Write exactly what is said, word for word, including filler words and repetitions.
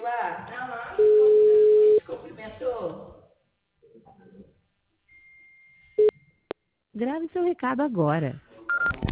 lá. Tá lá, te cumprimentou. Grave seu recado agora.